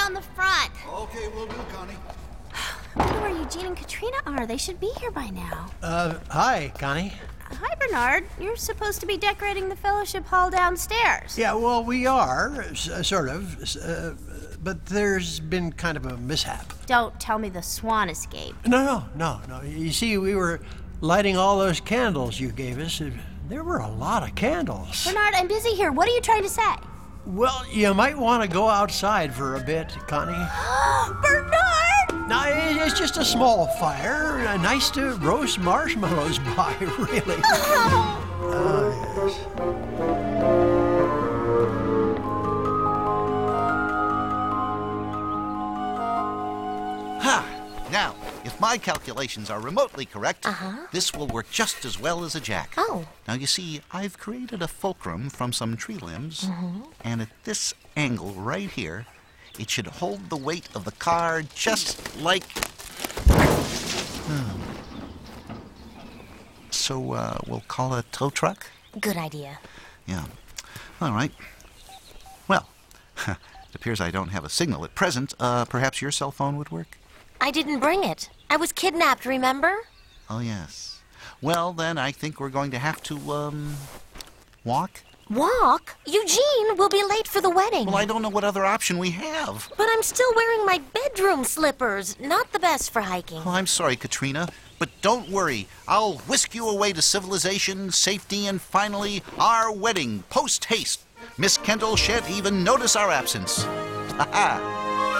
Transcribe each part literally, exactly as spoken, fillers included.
down the front. Okay, we'll do, Connie. I wonder where Eugene and Katrina are. They should be here by now. Uh, hi, Connie. Hi, Bernard. You're supposed to be decorating the fellowship hall downstairs. Yeah, well, we are, s- uh, sort of, uh, but there's been kind of a mishap. Don't tell me the swan escaped. No, no, no, no. You see, we were lighting all those candles you gave us. There were a lot of candles. Bernard, I'm busy here. What are you trying to say? Well, you might want to go outside for a bit, Connie. Bernard! No, it- it's just a small fire. Uh, nice to roast marshmallows by, really. Oh, yes. Ha! Now, if my calculations are remotely correct, Uh-huh. this will work just as well as a jack. Oh. Now, you see, I've created a fulcrum from some tree limbs, Mm-hmm. and at this angle right here, it should hold the weight of the car just like... Hmm. So, uh, we'll call it a tow truck? Good idea. Yeah. All right. Well, it appears I don't have a signal at present. Uh, perhaps your cell phone would work? I didn't bring it. I was kidnapped, remember? Oh, yes. Well, then I think we're going to have to, um, walk? Walk? Eugene will be late for the wedding. Well, I don't know what other option we have. But I'm still wearing my bedroom slippers. Not the best for hiking. Well, I'm sorry, Katrina, but don't worry. I'll whisk you away to civilization, safety, and finally, our wedding, post-haste. Miss Kendall shan't even notice our absence. Ha-ha!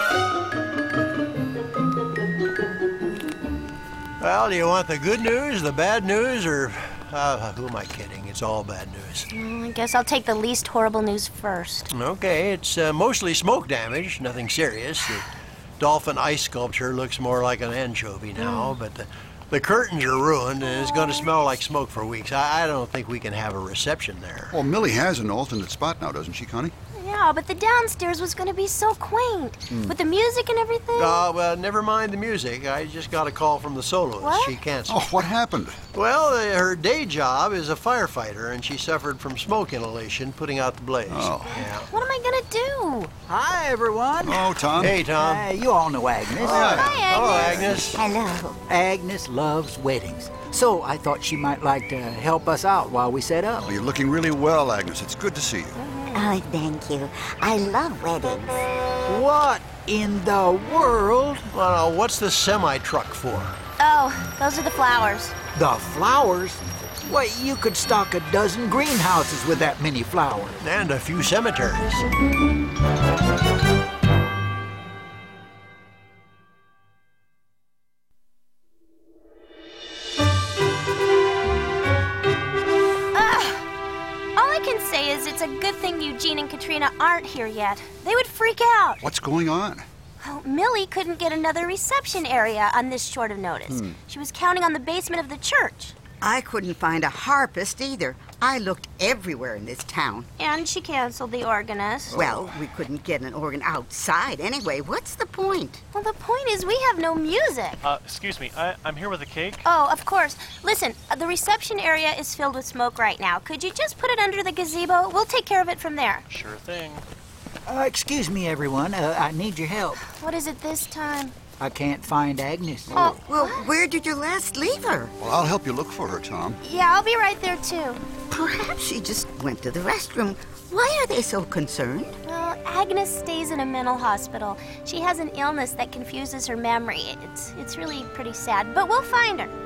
Well, do you want the good news, the bad news, or uh, who am I kidding? It's all bad news. Mm, I guess I'll take the least horrible news first. Okay, it's uh, mostly smoke damage, nothing serious. The dolphin ice sculpture looks more like an anchovy now, but the, the curtains are ruined and it's going to smell like smoke for weeks. I, I don't think we can have a reception there. Well, Millie has an alternate spot now, doesn't she, Connie? Yeah, but the downstairs was going to be so quaint. With the music and everything. Uh, well, never mind the music. I just got a call from the soloist. What? She canceled. Oh, what happened? Well, uh, her day job is a firefighter, and she suffered from smoke inhalation putting out the blaze. Oh. Yeah. What am I going to do? Hi, everyone. Oh, Tom. Hey, Tom. Uh, you all know Agnes. Hi, Hello, Agnes. Agnes. Hello. Agnes loves weddings. So I thought she might like to help us out while we set up. Well, you're looking really well, Agnes. It's good to see you. Oh, thank you. I love weddings. What in the world? Well, what's the semi-truck for? Oh, those are the flowers. The flowers? Why, you could stock a dozen greenhouses with that many flowers. And a few cemeteries. All I can say is it's a good thing Eugene and Katrina aren't here yet. They would freak out. What's going on? Oh, Millie couldn't get another reception area on this short of notice. She was counting on the basement of the church. I couldn't find a harpist either. I looked everywhere in this town. And she canceled the organist. Well, we couldn't get an organ outside anyway. What's the point? Well, the point is we have no music. Uh, excuse me, I, I'm here with a cake. Oh, of course. Listen, uh, the reception area is filled with smoke right now. Could you just put it under the gazebo? We'll take care of it from there. Sure thing. Uh, excuse me, everyone. Uh, I need your help. What is it this time? I can't find Agnes. Oh, Well, where did you last leave her? Well, I'll help you look for her, Tom. yeah, I'll be right there, too. Perhaps she just went to the restroom. Why are they so concerned? Well, Agnes stays in a mental hospital. She has an illness that confuses her memory. It's, it's really pretty sad, but we'll find her.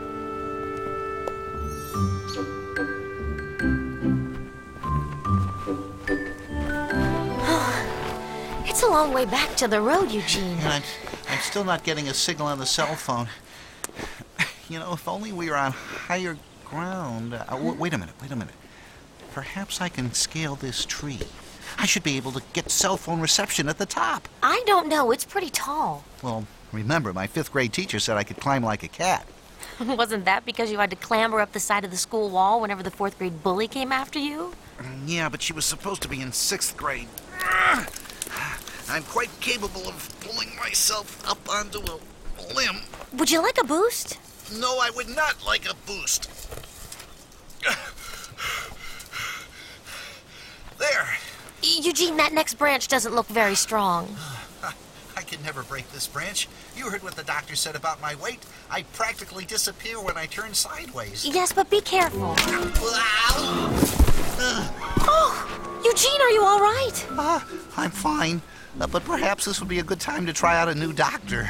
It's a long way back to the road, Eugene. And I'm, I'm still not getting a signal on the cell phone. You know, if only we were on higher ground. Uh, w- wait a minute, wait a minute. Perhaps I can scale this tree. I should be able to get cell phone reception at the top. I don't know. It's pretty tall. Well, remember, my fifth grade teacher said I could climb like a cat. Wasn't that because you had to clamber up the side of the school wall whenever the fourth grade bully came after you? Yeah, but she was supposed to be in sixth grade. I'm quite capable of pulling myself up onto a limb. Would you like a boost? No, I would not like a boost. There. Eugene, that next branch doesn't look very strong. I can never break this branch. You heard what the doctor said about my weight. I practically disappear when I turn sideways. Yes, but be careful. Oh, Eugene, are you all right? Uh, I'm fine, uh, but perhaps this would be a good time to try out a new doctor.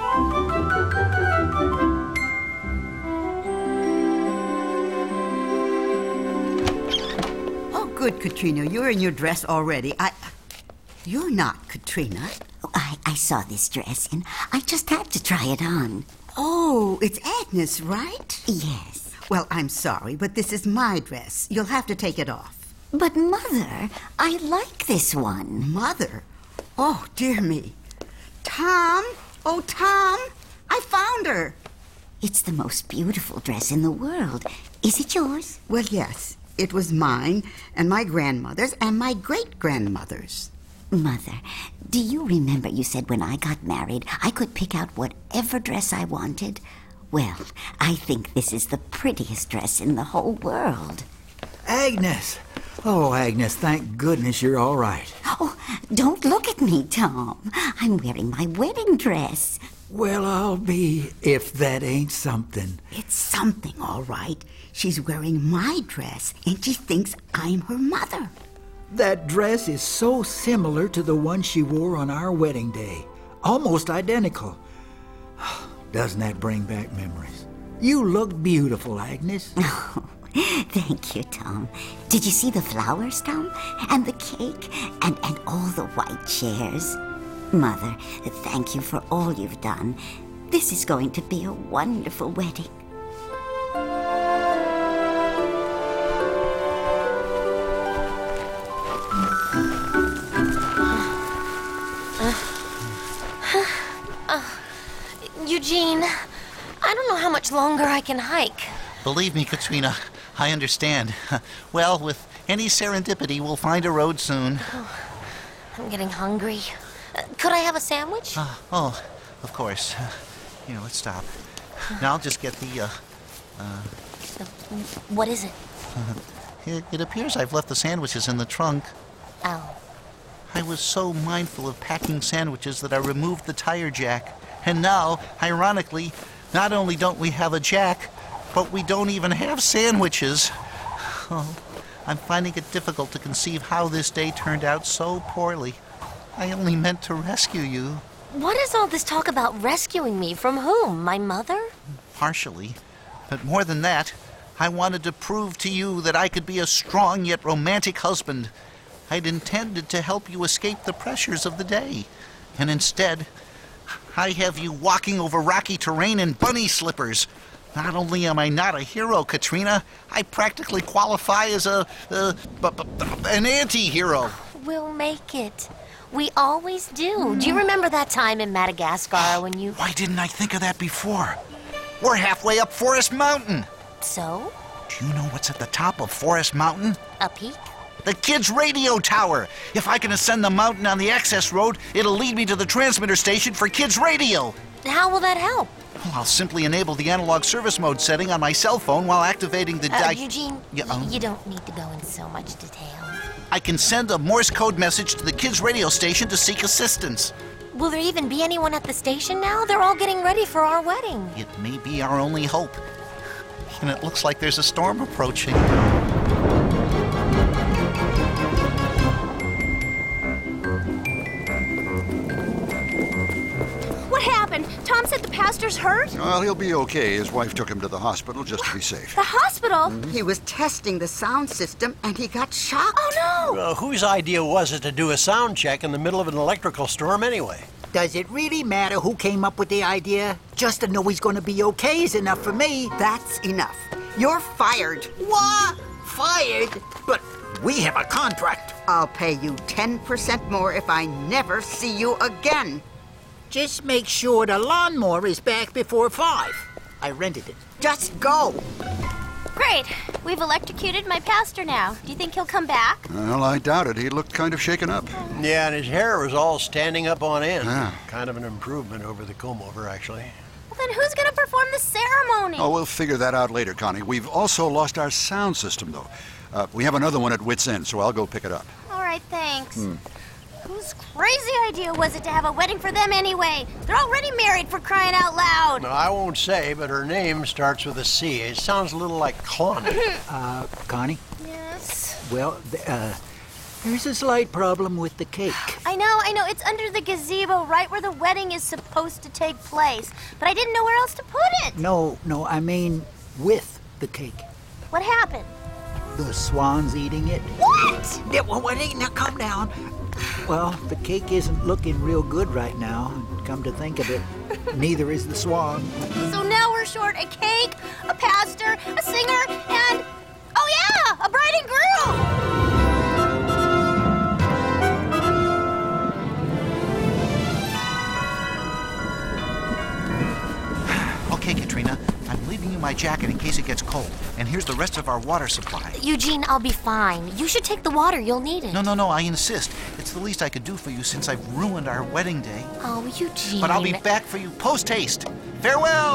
Oh, good, Katrina. You're in your dress already. I... You're not Katrina. Oh, I, I saw this dress and I just had to try it on. Oh, it's Agnes, right? Yes. Well, I'm sorry, but this is my dress. You'll have to take it off. But, Mother, I like this one. Mother? Oh, dear me. Tom? Oh, Tom, I found her. It's the most beautiful dress in the world. Is it yours? Well, yes. It was mine and my grandmother's and my great-grandmother's. Mother, do you remember you said when I got married I could pick out whatever dress I wanted? Well, I think this is the prettiest dress in the whole world. Agnes! Oh, Agnes, thank goodness you're all right. Oh, don't look at me, Tom. I'm wearing my wedding dress. Well, I'll be if that ain't something. It's something, all right. She's wearing my dress, and she thinks I'm her mother. That dress is so similar to the one she wore on our wedding day. Almost identical. Doesn't that bring back memories? You look beautiful, Agnes. Oh, thank you, Tom. Did you see the flowers, Tom? And the cake? And, and all the white chairs? Mother, thank you for all you've done. This is going to be a wonderful wedding. Eugene, I don't know how much longer I can hike. Believe me, Katrina, I understand. Well, with any serendipity, we'll find a road soon. Oh, I'm getting hungry. Uh, could I have a sandwich? Uh, oh, of course. Here, let's stop. Now I'll just get the, uh... uh uh what is it? it? It appears I've left the sandwiches in the trunk. Oh. I was so mindful of packing sandwiches that I removed the tire jack. And now, ironically, not only don't we have a jack, but we don't even have sandwiches. Oh, I'm finding it difficult to conceive how this day turned out so poorly. I only meant to rescue you. What is all this talk about rescuing me? From whom? My mother? Partially. But more than that, I wanted to prove to you that I could be a strong yet romantic husband. I'd intended to help you escape the pressures of the day. And instead, I have you walking over rocky terrain in bunny slippers. Not only am I not a hero, Katrina, I practically qualify as a, a, a, a an anti-hero. We'll make it. We always do. Do you remember that time in Madagascar when you... Why didn't I think of that before? We're halfway up Forest Mountain. So? Do you know what's at the top of Forest Mountain? A peak? The kids' radio tower. If I can ascend the mountain on the access road, it'll lead me to the transmitter station for kids' radio. How will that help? Well, I'll simply enable the analog service mode setting on my cell phone while activating the... Uh, di- Eugene, yeah, um, you don't need to go in so much detail. I can send a Morse code message to the kids' radio station to seek assistance. Will there even be anyone at the station now? They're all getting ready for our wedding. It may be our only hope. And it looks like there's a storm approaching. What happened? Tom said the pastor's hurt? Well, he'll be okay. His wife took him to the hospital just to be safe. The hospital? He was testing the sound system and he got shocked. Oh, no! Uh, whose idea was it to do a sound check in the middle of an electrical storm anyway? Does it really matter who came up with the idea? Just to know he's going to be okay is enough for me. That's enough. You're fired. What? Fired? But we have a contract. I'll pay you ten percent more if I never see you again. Just make sure the lawnmower is back before five. I rented it. Just go. Great. We've electrocuted my pastor now. Do you think he'll come back? Well, I doubt it. He looked kind of shaken up. Yeah, and his hair was all standing up on end. Yeah. Kind of an improvement over the comb-over, actually. Well, then who's going to perform the ceremony? Oh, we'll figure that out later, Connie. We've also lost our sound system, though. Uh, we have another one at Wits End, so I'll go pick it up. All right, thanks. Hmm. Whose crazy idea was it to have a wedding for them anyway? They're already married, for crying out loud. No, I won't say, but her name starts with a C. It sounds a little like Connie. uh, Connie? Yes? Well, th- uh, there's a slight problem with the cake. I know, I know. It's under the gazebo, right where the wedding is supposed to take place. But I didn't know where else to put it. No, no, I mean with the cake. What happened? The swan's eating it. What? Yeah, well, wait, now calm down. Well, the cake isn't looking real good right now. Come to think of it, neither is the swan. So now we're short a cake, a pastor, a singer, and, oh yeah, a bride and groom. Okay, Katrina, I'm leaving you my jacket in case it gets cold. And here's the rest of our water supply. Eugene, I'll be fine. You should take the water. You'll need it. No, no, no, I insist. It's the least I could do for you since I've ruined our wedding day. Oh, Eugene. But I'll be back for you post-haste. Farewell!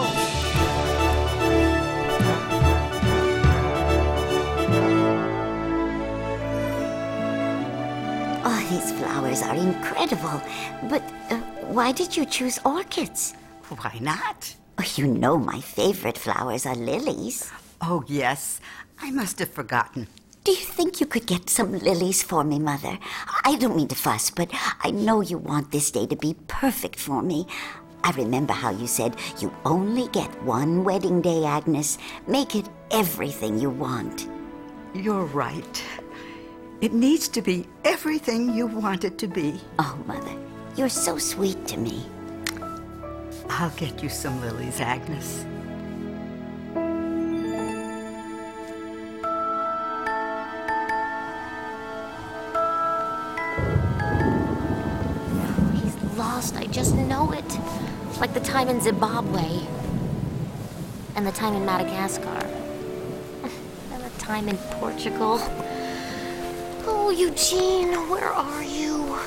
Oh, these flowers are incredible. But uh, why did you choose orchids? Why not? Oh, you know my favorite flowers are lilies. Oh, yes. I must have forgotten. Do you think you could get some lilies for me, Mother? I don't mean to fuss, but I know you want this day to be perfect for me. I remember how you said you only get one wedding day, Agnes. Make it everything you want. You're right. It needs to be everything you want it to be. Oh, Mother, you're so sweet to me. I'll get you some lilies, Agnes. He's lost. I just know it. Like the time in Zimbabwe. And the time in Madagascar. And the time in Portugal. Oh, Eugene, where are you?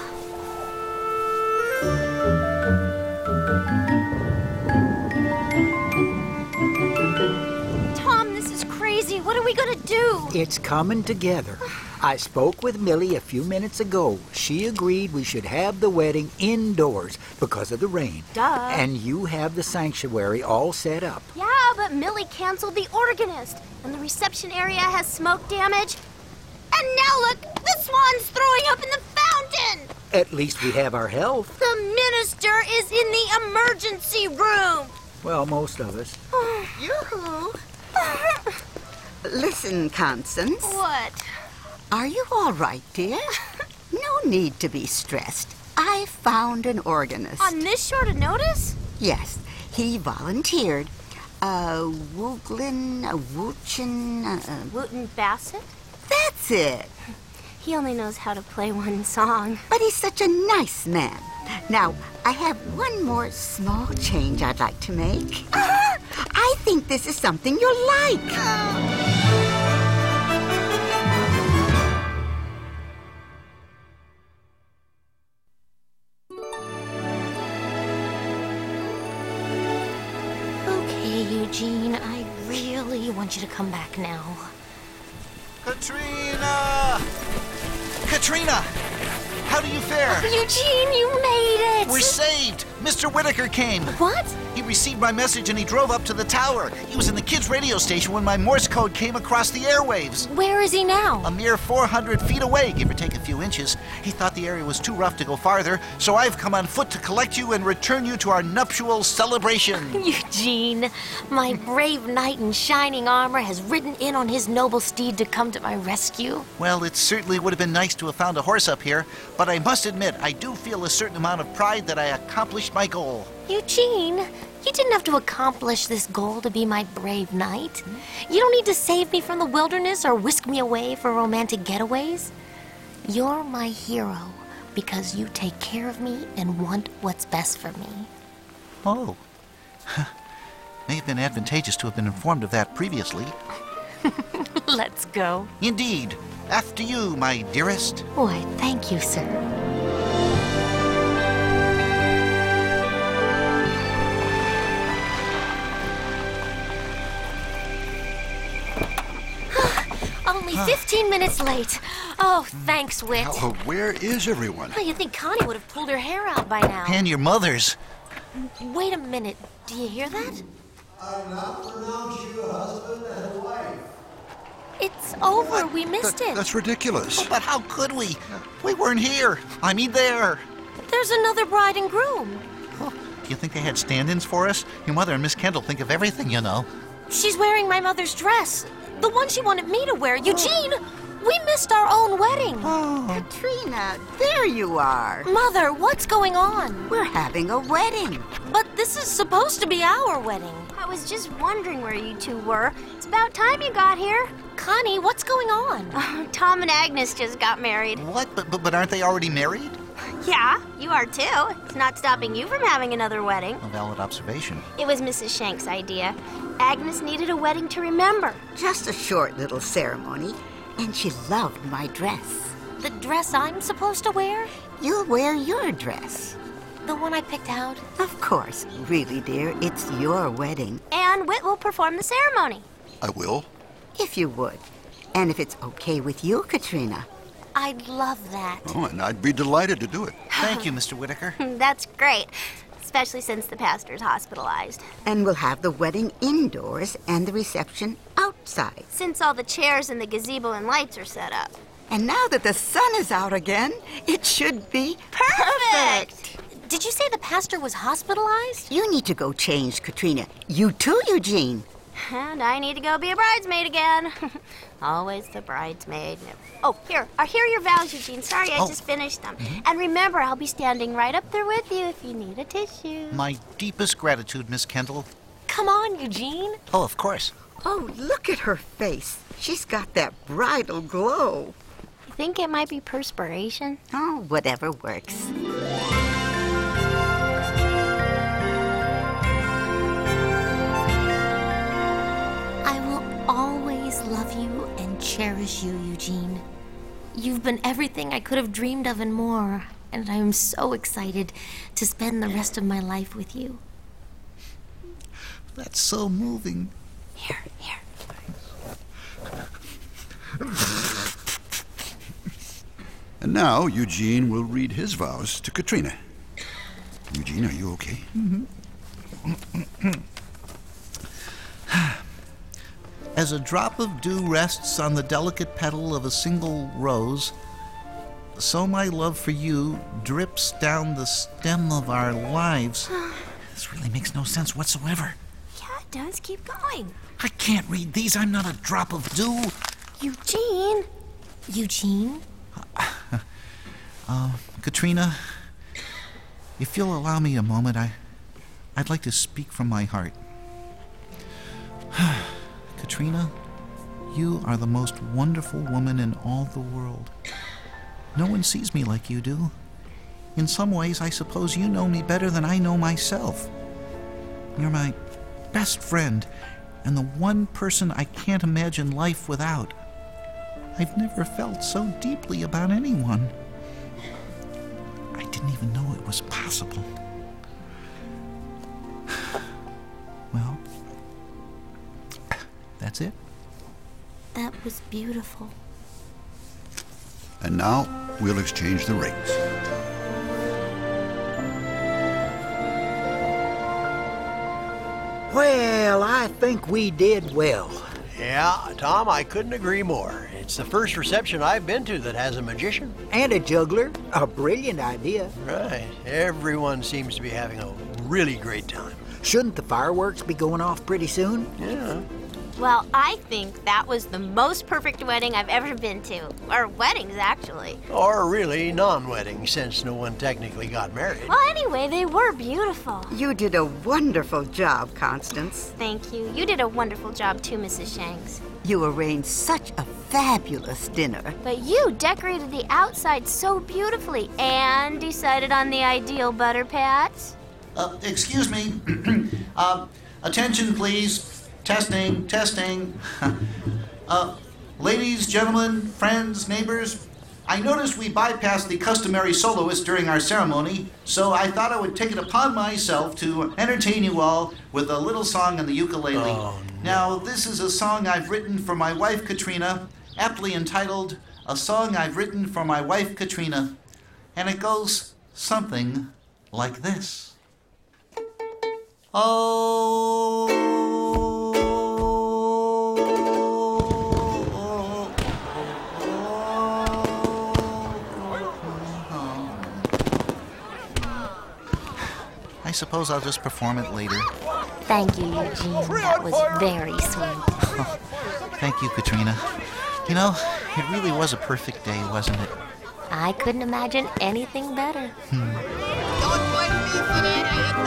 Tom, this is crazy. What are we gonna do? It's coming together. I spoke with Millie a few minutes ago. She agreed we should have the wedding indoors because of the rain. Duh. And you have the sanctuary all set up. Yeah, but Millie canceled the organist, and the reception area has smoke damage. And now look, the swan's throwing up in the fountain! At least we have our health. The minister is in the emergency room! Well, most of us. Yoo-hoo! Listen, Constance. What? Are you all right, dear? No need to be stressed. I found an organist. On this short of notice? Yes, he volunteered. Uh, Wooglin, uh, Woochin, uh, Wooten Bassett? That's it. He only knows how to play one song. But he's such a nice man. Now, I have one more small change I'd like to make. Ah, I think this is something you'll like. Okay, Eugene, I really want you to come back now. Katrina! Katrina! How do you fare? Eugene, you made it! We're saved! Mister Whitaker came. What? He received my message and he drove up to the tower. He was in the kids' radio station when my Morse code came across the airwaves. Where is he now? A mere four hundred feet away, give or take a few inches. He thought the area was too rough to go farther, so I've come on foot to collect you and return you to our nuptial celebration. Eugene, my brave knight in shining armor has ridden in on his noble steed to come to my rescue. Well, it certainly would have been nice to have found a horse up here, but I must admit, I do feel a certain amount of pride that I accomplished my goal. Eugene, you didn't have to accomplish this goal to be my brave knight. You don't need to save me from the wilderness or whisk me away for romantic getaways. You're my hero because you take care of me and want what's best for me. Oh. May have been advantageous to have been informed of that previously. Let's go. Indeed. After you, my dearest. Why, thank you, sir. Only fifteen minutes late. Oh, thanks, Whit. Now, uh, where is everyone? Oh, you'd think Connie would have pulled her hair out by now. And your mother's. Wait a minute. Do you hear that? I now pronounce you husband and wife. It's over. We missed That- it. That's ridiculous. Oh, but how could we? We weren't here. I mean, there. There's another bride and groom. Oh, do you think they had stand-ins for us? Your mother and Miss Kendall think of everything, you know. She's wearing my mother's dress. The one she wanted me to wear. Eugene, we missed our own wedding. Katrina, there you are. Mother, what's going on? We're having a wedding. But this is supposed to be our wedding. I was just wondering where you two were. It's about time you got here. Connie, what's going on? Oh, Tom and Agnes just got married. What? But, but, but aren't they already married? Yeah, you are too. It's not stopping you from having another wedding. A valid observation. It was Missus Shank's idea. Agnes needed a wedding to remember. Just a short little ceremony, and she loved my dress. The dress I'm supposed to wear? You'll wear your dress. The one I picked out? Of course. Really, dear, it's your wedding. And Whit will perform the ceremony. I will. If you would. And if it's okay with you, Katrina. I'd love that. Oh, and I'd be delighted to do it. Thank you, Mister Whitaker. That's great, especially since the pastor's hospitalized. And we'll have the wedding indoors and the reception outside. Since all the chairs and the gazebo and lights are set up. And now that the sun is out again, it should be Perfect! Did you say the pastor was hospitalized? You need to go change, Katrina. You too, Eugene. And I need to go be a bridesmaid again. Always the bridesmaid. Oh, here. Uh, here are your vows, Eugene. Sorry, I Oh. just finished them. And remember, I'll be standing right up there with you if you need a tissue. My deepest gratitude, Miss Kendall. Come on, Eugene. Oh, of course. Oh, look at her face. She's got that bridal glow. You think it might be perspiration? Oh, whatever works. I will always love you and cherish you, Eugene. You've been everything I could have dreamed of and more, and I am so excited to spend the rest of my life with you. That's so moving. Here, here. And now Eugene will read his vows to Katrina. Eugene, are you okay? As a drop of dew rests on the delicate petal of a single rose, so my love for you drips down the stem of our lives. This really makes no sense whatsoever. Yeah, it does. Keep going. I can't read these. I'm not a drop of dew. Eugene. Eugene? Uh, Katrina, if you'll allow me a moment, I, I'd like to speak from my heart. Katrina, you are the most wonderful woman in all the world. No one sees me like you do. In some ways, I suppose you know me better than I know myself. You're my best friend, and the one person I can't imagine life without. I've never felt so deeply about anyone. I didn't even know it was possible. Well, that's it. That was beautiful. And now we'll exchange the rings. Well, I think we did well. Yeah, Tom, I couldn't agree more. It's the first reception I've been to that has a magician. And a juggler. A brilliant idea. Right. Everyone seems to be having a really great time. Shouldn't the fireworks be going off pretty soon? Yeah. Well, I think that was the most perfect wedding I've ever been to. Or weddings, actually. Or really non-wedding, since no one technically got married. Well, anyway, they were beautiful. You did a wonderful job, Constance. Thank you. You did a wonderful job, too, Missus Shanks. You arranged such a fabulous dinner. But you decorated the outside so beautifully and decided on the ideal butter pats. Uh, excuse me. uh, attention, please. Testing, testing. uh, ladies, gentlemen, friends, neighbors, I noticed we bypassed the customary soloist during our ceremony, so I thought I would take it upon myself to entertain you all with a little song on the ukulele. Oh, no. Now, this is a song I've written for my wife, Katrina, aptly entitled A Song I've Written for My Wife Katrina. And it goes something like this. Oh, I suppose I'll just perform it later. Thank you, Eugene. That was very sweet. Thank you, Katrina. You know, it really was a perfect day, wasn't it? I couldn't imagine anything better. Hmm. Don't blame me for that. I had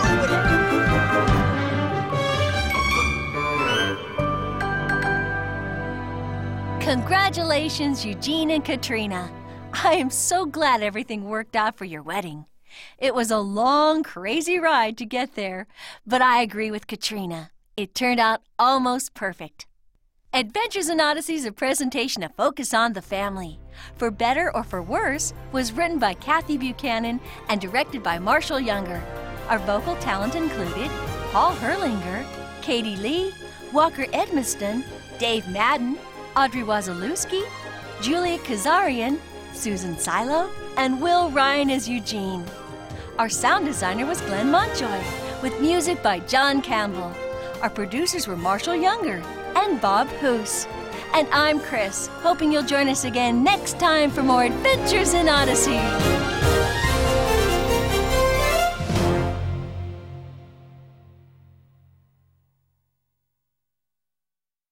nothing to do with it. Congratulations, Eugene and Katrina. I am so glad everything worked out for your wedding. It was a long, crazy ride to get there, but I agree with Katrina. It turned out almost perfect. Adventures in Odyssey is a presentation of Focus on the Family. For Better or For Worse was written by Kathy Buchanan and directed by Marshall Younger. Our vocal talent included Paul Herlinger, Katie Lee, Walker Edmiston, Dave Madden, Audrey Wazalewski, Julia Kazarian, Susan Silo, and Will Ryan as Eugene. Our sound designer was Glenn Montjoy, with music by John Campbell. Our producers were Marshall Younger and Bob Hoos. And I'm Chris, hoping you'll join us again next time for more Adventures in Odyssey.